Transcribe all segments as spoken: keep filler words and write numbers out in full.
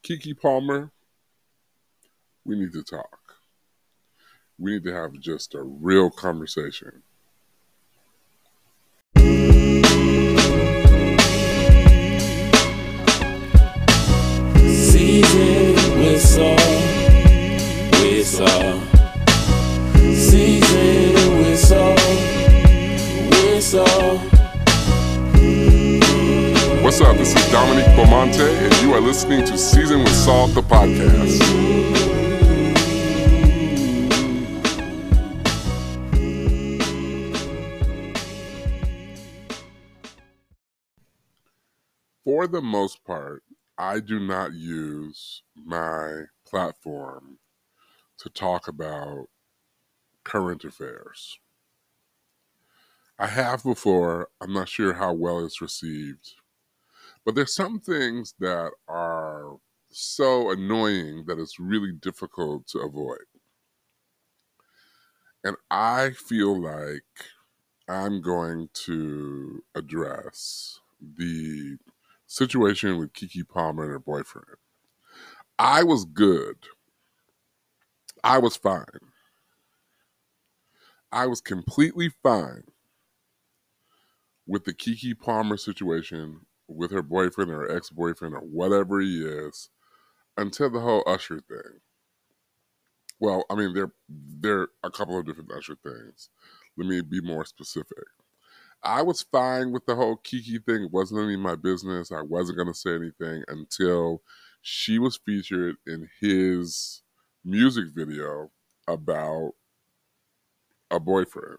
Keke Palmer, we need to talk. We need to have just a real conversation. Season with Saul, with Saul. Season with Saul, with Saul. What's up? This is Dominique Beaumonte, and you are listening to Season with Saul, the podcast. For the most part, I do not use my platform to talk about current affairs. I have before. I'm not sure how well it's received. But there's some things that are so annoying that it's really difficult to avoid. And I feel like I'm going to address the situation with Keke Palmer and her boyfriend. I was good. I was fine. I was completely fine with the Keke Palmer situation with her boyfriend or ex-boyfriend or whatever he is until the whole Usher thing. Well, I mean, there, there are a couple of different Usher things. Let me be more specific. I was fine with the whole Keke thing. It wasn't any of my business. I wasn't going to say anything until she was featured in his music video about a boyfriend.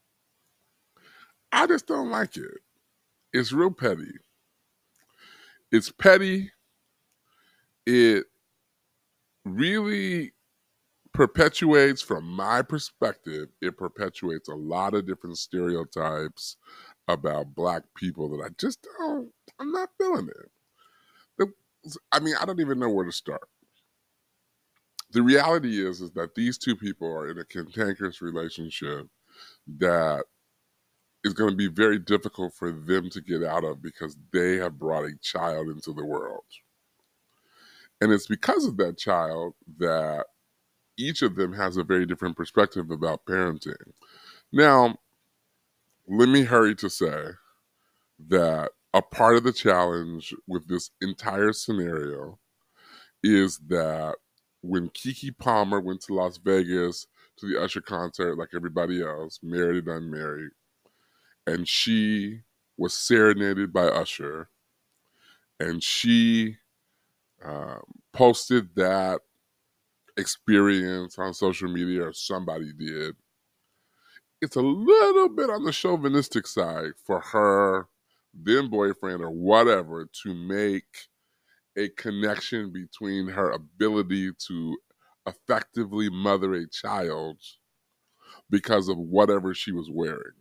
I just don't like it. It's real petty. It's petty. It really perpetuates, from my perspective, it perpetuates a lot of different stereotypes about Black people that I just don't, I'm not feeling it. The, I mean, I don't even know where to start. The reality is, is that these two people are in a cantankerous relationship that is going to be very difficult for them to get out of because they have brought a child into the world. And it's because of that child that each of them has a very different perspective about parenting. Now, let me hurry to say that a part of the challenge with this entire scenario is that when Keke Palmer went to Las Vegas to the Usher concert like everybody else, married and unmarried, and she was serenaded by Usher, and she um, posted that experience on social media, or somebody did, it's a little bit on the chauvinistic side for her then boyfriend or whatever to make a connection between her ability to effectively mother a child because of whatever she was wearing.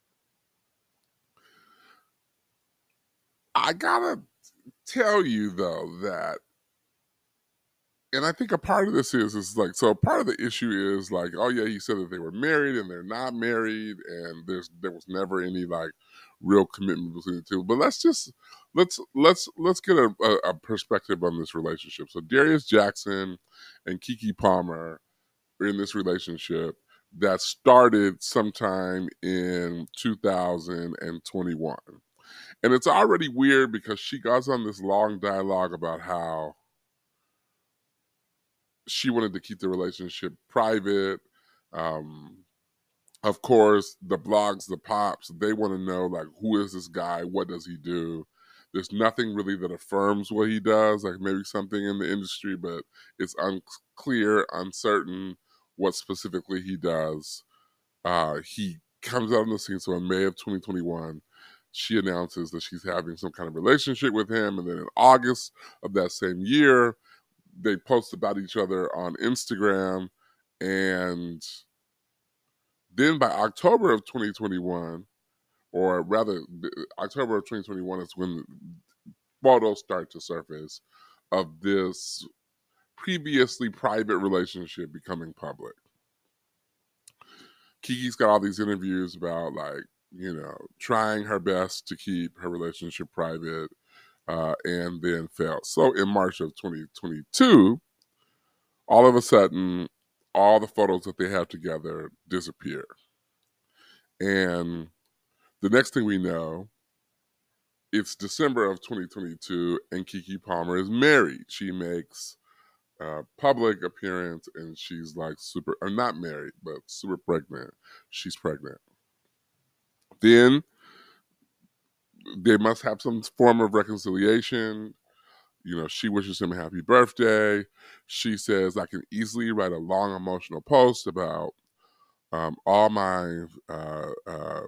I gotta tell you though that, and I think a part of this is, is like, so part of the issue is like, oh yeah, he said that they were married and they're not married, and there's there was never any like real commitment between the two. But let's just let's let's let's get a, a, a perspective on this relationship. So Darius Jackson and Keke Palmer are in this relationship that started sometime in two thousand twenty-one. And it's already weird because she goes on this long dialogue about how she wanted to keep the relationship private. Um, of course, the blogs, the pops, they want to know, like, who is this guy? What does he do? There's nothing really that affirms what he does, like maybe something in the industry, but it's unclear, uncertain what specifically he does. Uh, he comes out on the scene. So in May of twenty twenty-one, she announces that she's having some kind of relationship with him. And then in August of that same year, they post about each other on Instagram. And then by October of twenty twenty-one, or rather October of twenty twenty-one is when photos start to surface of this previously private relationship becoming public. Keke's got all these interviews about, like, you know, trying her best to keep her relationship private, uh, and then failed. So in March of twenty twenty-two, all of a sudden, all the photos that they have together disappear. And the next thing we know, it's December of twenty twenty-two, and Keke Palmer is married. She makes a public appearance, and she's like super, or not married, but super pregnant. She's pregnant. Then they must have some form of reconciliation. You know, she wishes him a happy birthday. She says, I can easily write a long emotional post about um, all my uh, uh,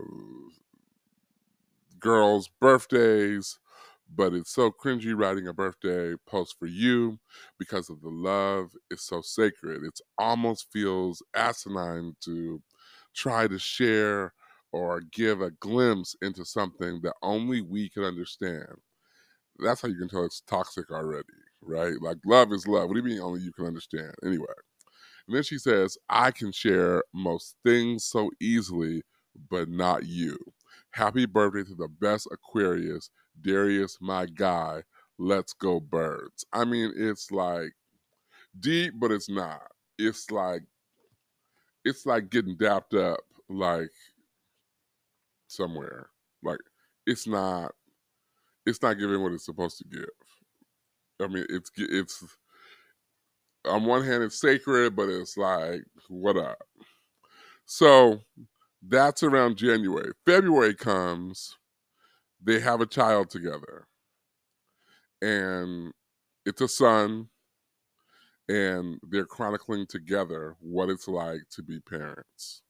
girls' birthdays, but it's so cringy writing a birthday post for you because of the love is so sacred. It almost feels asinine to try to share or give a glimpse into something that only we can understand. That's how you can tell it's toxic already, right? Like, love is love. What do you mean only you can understand? Anyway. And then she says, I can share most things so easily, but not you. Happy birthday to the best Aquarius, Darius, my guy. Let's go, birds. I mean, it's like deep, but it's not. It's like it's like getting dapped up like somewhere. Like it's not it's not giving what it's supposed to give. I mean, it's it's on one hand it's sacred, but it's like what up? So that's around January. February comes, they have a child together, and it's a son, and they're chronicling together what it's like to be parents.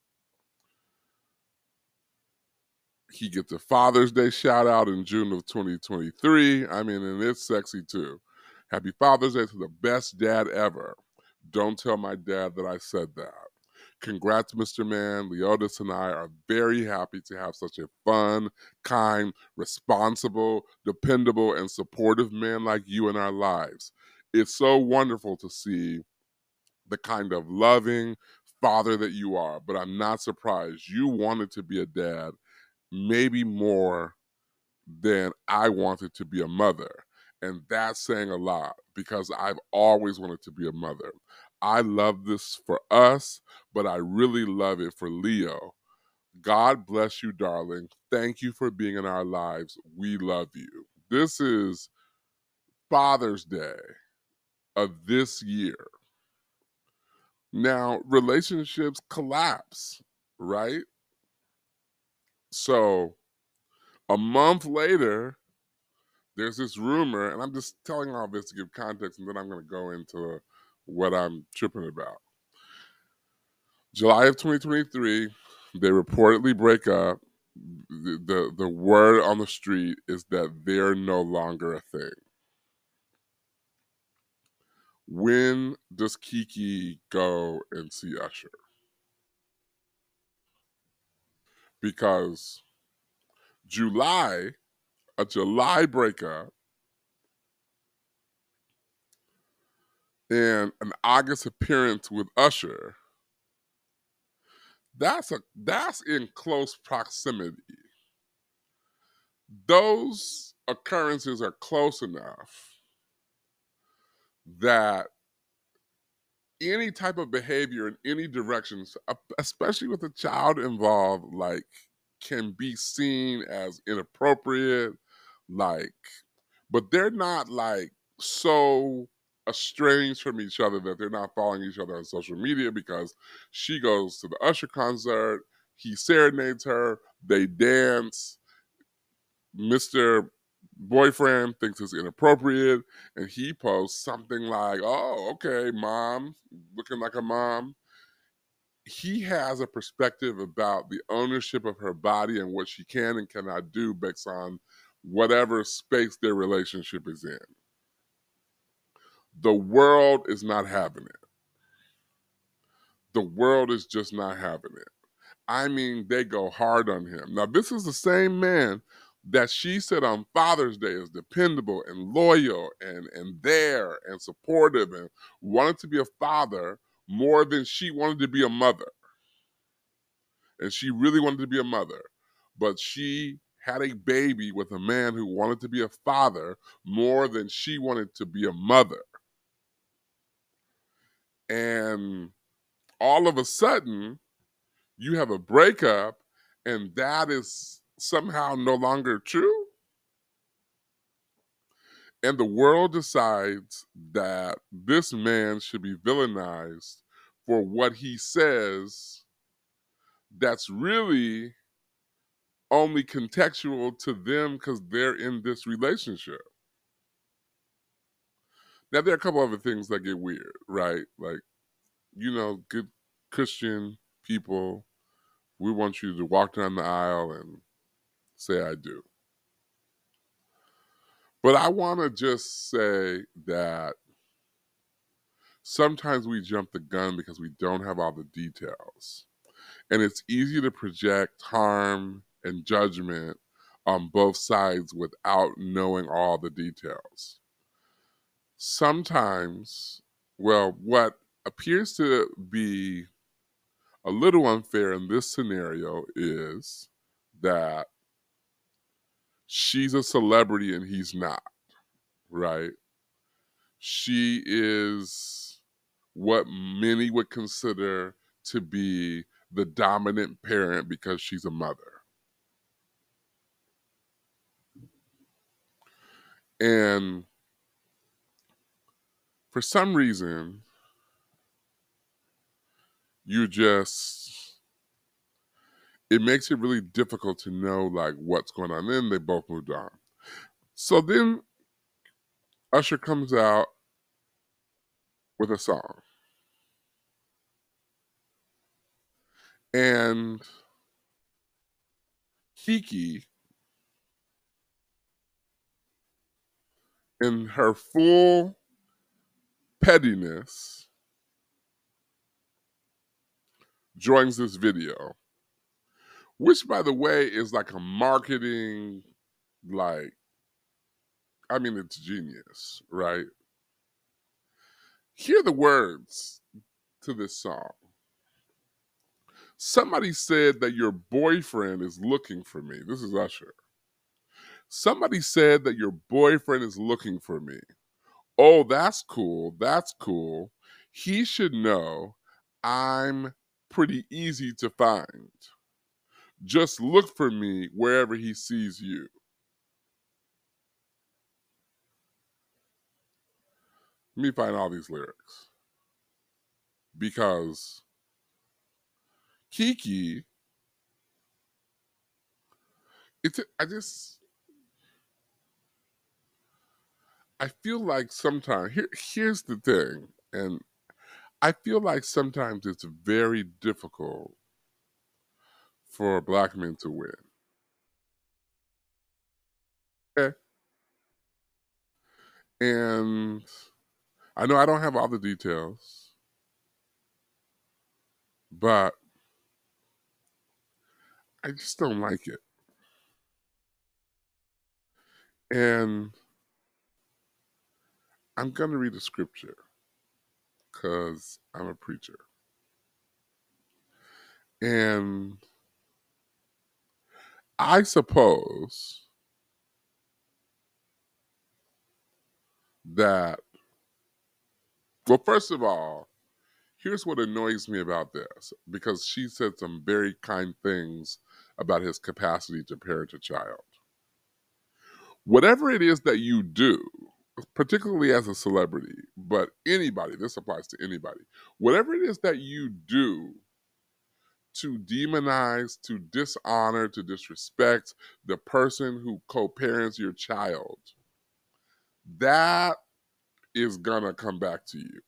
He gets a Father's Day shout out in June of twenty twenty-three. I mean, and it's sexy too. Happy Father's Day to the best dad ever. Don't tell my dad that I said that. Congrats, Mister Man. Leotis and I are very happy to have such a fun, kind, responsible, dependable, and supportive man like you in our lives. It's so wonderful to see the kind of loving father that you are, but I'm not surprised. You wanted to be a dad maybe more than I wanted to be a mother. And that's saying a lot because I've always wanted to be a mother. I love this for us, but I really love it for Leo. God bless you, darling. Thank you for being in our lives. We love you. This is Father's Day of this year. Now, relationships collapse, right? So a month later, there's this rumor, and I'm just telling all this to give context, and then I'm going to go into what I'm tripping about. July of twenty twenty-three, they reportedly break up. The, the, the word on the street is that they're no longer a thing. When does Keke go and see Usher? Because July, a July breakup, and an August appearance with Usher, that's a that's in close proximity. Those occurrences are close enough that any type of behavior in any direction, especially with a child involved, like can be seen as inappropriate, like, but they're not like so estranged from each other that they're not following each other on social media because she goes to the Usher concert, he serenades her, they dance, Mister Boyfriend thinks it's inappropriate, and he posts something like, oh, okay, mom, looking like a mom. He has a perspective about the ownership of her body and what she can and cannot do based on whatever space their relationship is in. The world is not having it. The world is just not having it. I mean, they go hard on him. Now, this is the same man that she said on Father's Day is dependable and loyal and, and there and supportive and wanted to be a father more than she wanted to be a mother. And she really wanted to be a mother. But she had a baby with a man who wanted to be a father more than she wanted to be a mother. And all of a sudden, you have a breakup, and that is somehow no longer true. And the world decides that this man should be villainized for what he says that's really only contextual to them because they're in this relationship. Now, there are a couple other things that get weird, right? Like, you know, good Christian people, we want you to walk down the aisle and say, I do. But I want to just say that sometimes we jump the gun because we don't have all the details. And it's easy to project harm and judgment on both sides without knowing all the details. Sometimes, well, what appears to be a little unfair in this scenario is that she's a celebrity and he's not, right? She is what many would consider to be the dominant parent because she's a mother. And for some reason, you just, it makes it really difficult to know like what's going on. Then they both moved on. So then Usher comes out with a song. And Kiki, in her full pettiness, joins this video, which, by the way, is like a marketing, like, I mean, it's genius, right? Hear the words to this song. Somebody said that your boyfriend is looking for me. This is Usher. Somebody said that your boyfriend is looking for me. Oh, that's cool. That's cool. He should know I'm pretty easy to find. Just look for me wherever he sees you. Let me find all these lyrics. Because Kiki, it's, I just, I feel like sometimes, here, here's the thing, and I feel like sometimes it's very difficult for black men to win. Okay? And I know I don't have all the details, but I just don't like it. And I'm going to read a scripture because I'm a preacher. And I suppose that, well, first of all, here's what annoys me about this, because she said some very kind things about his capacity to parent a child. Whatever it is that you do, particularly as a celebrity, but anybody, this applies to anybody, whatever it is that you do to demonize, to dishonor, to disrespect the person who co-parents your child, that is gonna come back to you.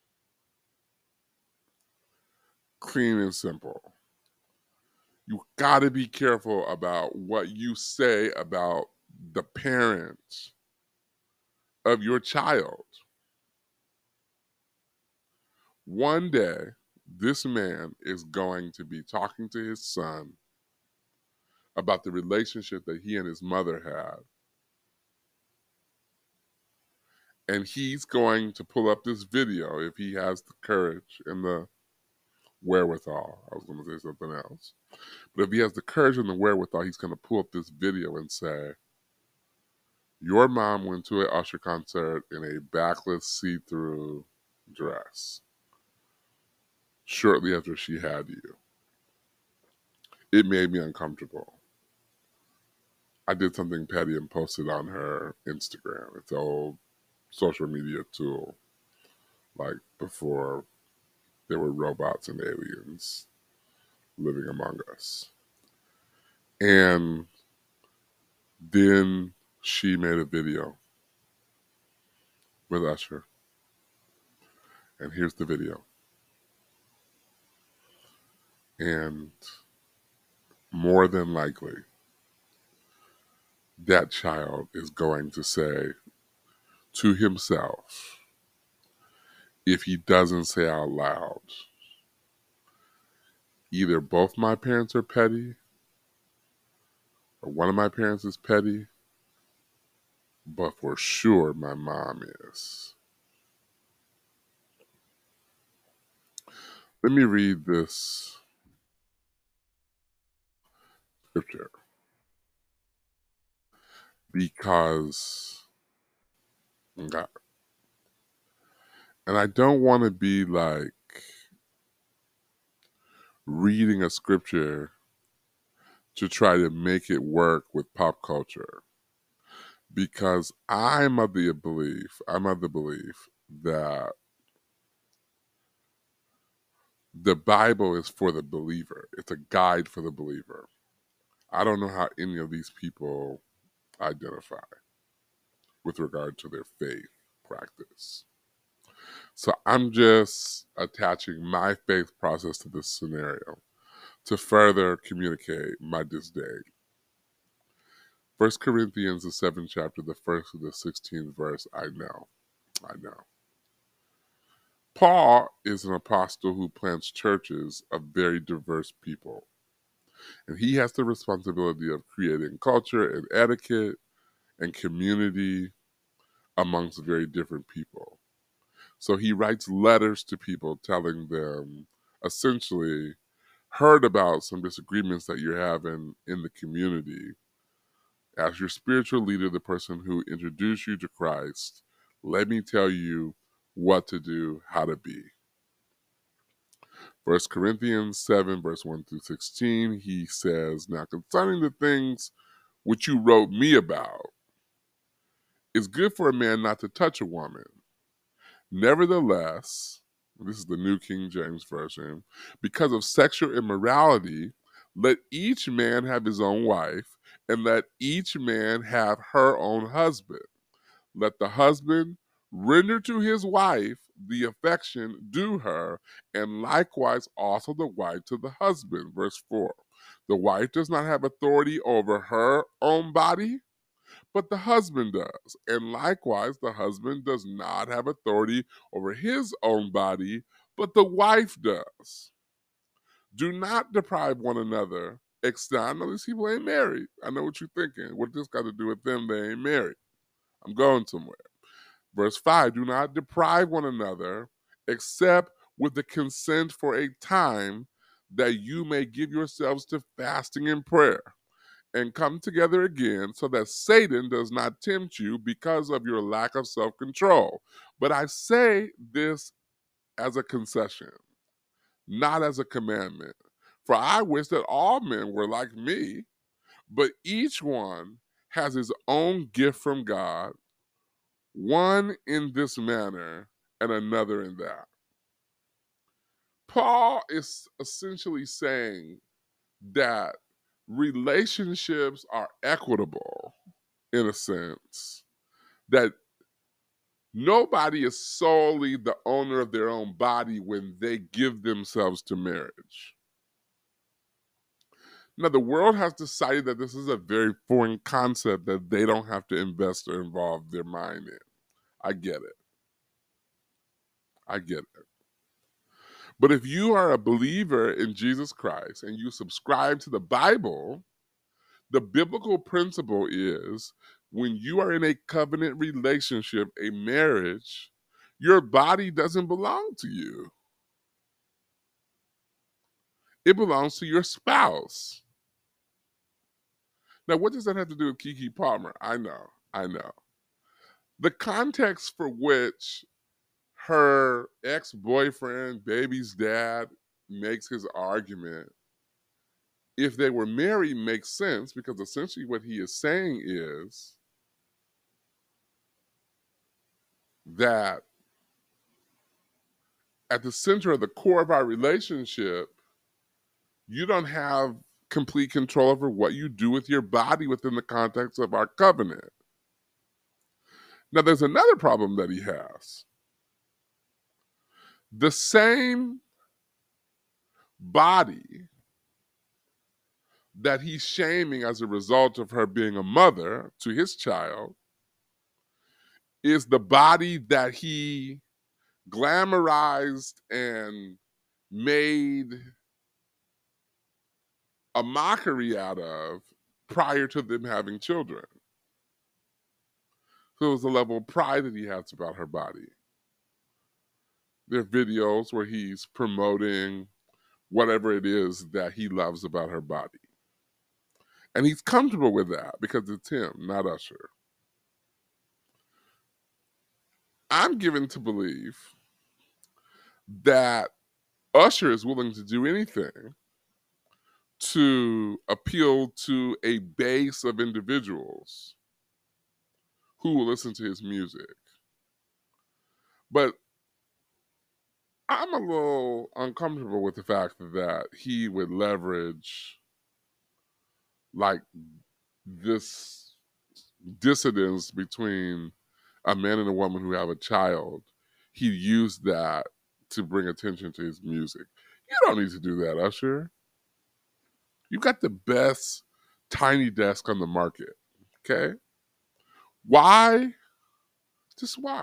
Clean and simple. You gotta be careful about what you say about the parents of your child. One day, this man is going to be talking to his son about the relationship that he and his mother had. And he's going to pull up this video, if he has the courage and the wherewithal, I was going to say something else, but if he has the courage and the wherewithal, he's going to pull up this video and say, your mom went to an Usher concert in a backless, see-through dress shortly after she had you. It made me uncomfortable. I did something petty and posted on her Instagram. It's an old social media tool, like before there were robots and aliens living among us. And then she made a video with Usher. And here's the video. And more than likely, that child is going to say to himself, if he doesn't say out loud, either both my parents are petty, or one of my parents is petty, but for sure my mom is. Let me read this scripture, because God, and I don't want to be like reading a scripture to try to make it work with pop culture, because I'm of the belief, I'm of the belief that the Bible is for the believer. It's a guide for the believer. I don't know how any of these people identify with regard to their faith practice. So I'm just attaching my faith process to this scenario to further communicate my disdain. First Corinthians, the seventh chapter, the first to the sixteenth verse, I know, I know. Paul is an apostle who plants churches of very diverse people. And he has the responsibility of creating culture and etiquette and community amongst very different people. So he writes letters to people telling them, essentially, heard about some disagreements that you're having in the community. As your spiritual leader, the person who introduced you to Christ, let me tell you what to do, how to be. First Corinthians seven, verse one through sixteen, he says, now concerning the things which you wrote me about, it's good for a man not to touch a woman. Nevertheless, this is the New King James Version, because of sexual immorality, let each man have his own wife, and let each man have her own husband. Let the husband render to his wife the affection due her, and likewise also the wife to the husband. Verse four, the wife does not have authority over her own body, but the husband does. And likewise, the husband does not have authority over his own body, but the wife does. Do not deprive one another. Except, I know these people ain't married. I know what you're thinking. What this got to do with them? They ain't married. I'm going somewhere. Verse five, do not deprive one another, except with the consent for a time, that you may give yourselves to fasting and prayer, and come together again, so that Satan does not tempt you because of your lack of self-control. But I say this as a concession, not as a commandment. For I wish that all men were like me, but each one has his own gift from God, one in this manner and another in that. Paul is essentially saying that relationships are equitable in a sense, that nobody is solely the owner of their own body when they give themselves to marriage. Now, the world has decided that this is a very foreign concept that they don't have to invest or involve their mind in. I get it. I get it. But if you are a believer in Jesus Christ and you subscribe to the Bible, the biblical principle is when you are in a covenant relationship, a marriage, your body doesn't belong to you. It belongs to your spouse. Now, what does that have to do with Keke Palmer? I know, I know. The context for which her ex-boyfriend, baby's dad, makes his argument, if they were married, makes sense, because essentially what he is saying is that at the center of the core of our relationship, you don't have complete control over what you do with your body within the context of our covenant. Now, there's another problem that he has. The same body that he's shaming as a result of her being a mother to his child is the body that he glamorized and made a mockery out of prior to them having children. So it was the level of pride that he has about her body. There are videos where he's promoting whatever it is that he loves about her body. And he's comfortable with that because it's him, not Usher. I'm given to believe that Usher is willing to do anything to appeal to a base of individuals who will listen to his music. But I'm a little uncomfortable with the fact that he would leverage like this dissidence between a man and a woman who have a child. He used that to bring attention to his music. You don't need to do that, Usher. You got the best tiny desk on the market, okay? Why? Just why?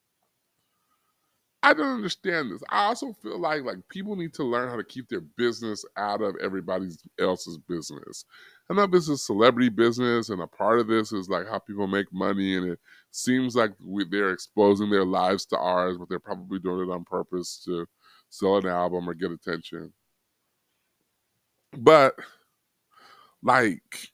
I don't understand this. I also feel like like people need to learn how to keep their business out of everybody else's business. And that this is celebrity business, and a part of this is like how people make money, and it seems like we, they're exposing their lives to ours, but they're probably doing it on purpose to sell an album or get attention. But like,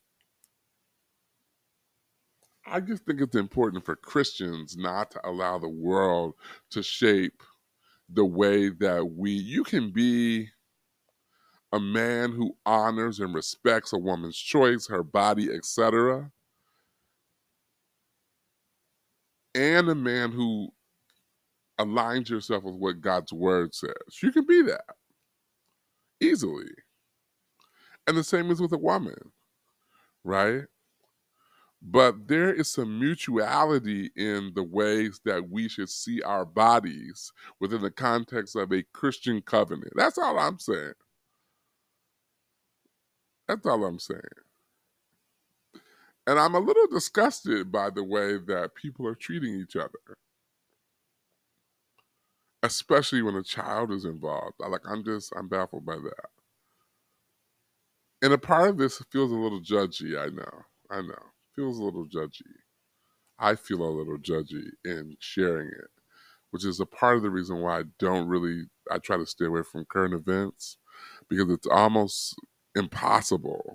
I just think it's important for Christians not to allow the world to shape the way that we, you can be a man who honors and respects a woman's choice, her body, et cetera, and a man who aligns yourself with what God's word says. You can be that easily. And the same is with a woman, right? But there is some mutuality in the ways that we should see our bodies within the context of a Christian covenant. That's all I'm saying. That's all I'm saying. And I'm a little disgusted by the way that people are treating each other, especially when a child is involved. Like, I'm just, I'm baffled by that. And a part of this feels a little judgy, I know. I know. Feels a little judgy. I feel a little judgy in sharing it, which is a part of the reason why I don't really, I try to stay away from current events, because it's almost impossible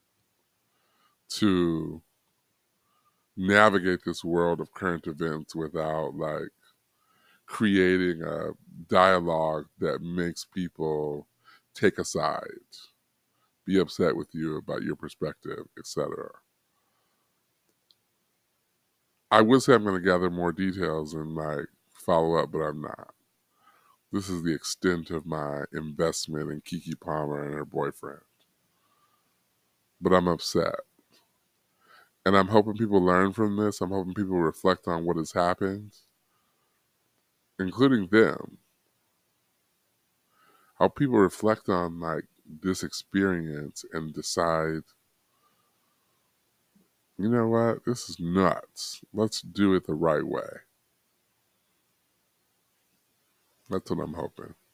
to navigate this world of current events without like creating a dialogue that makes people take a side, be upset with you about your perspective, et cetera. I would say I'm going to gather more details and like follow up, but I'm not. This is the extent of my investment in Keke Palmer and her boyfriend. But I'm upset. And I'm hoping people learn from this. I'm hoping people reflect on what has happened, including them. How people reflect on like this experience and decide, you know what, this is nuts. Let's do it the right way. That's what I'm hoping.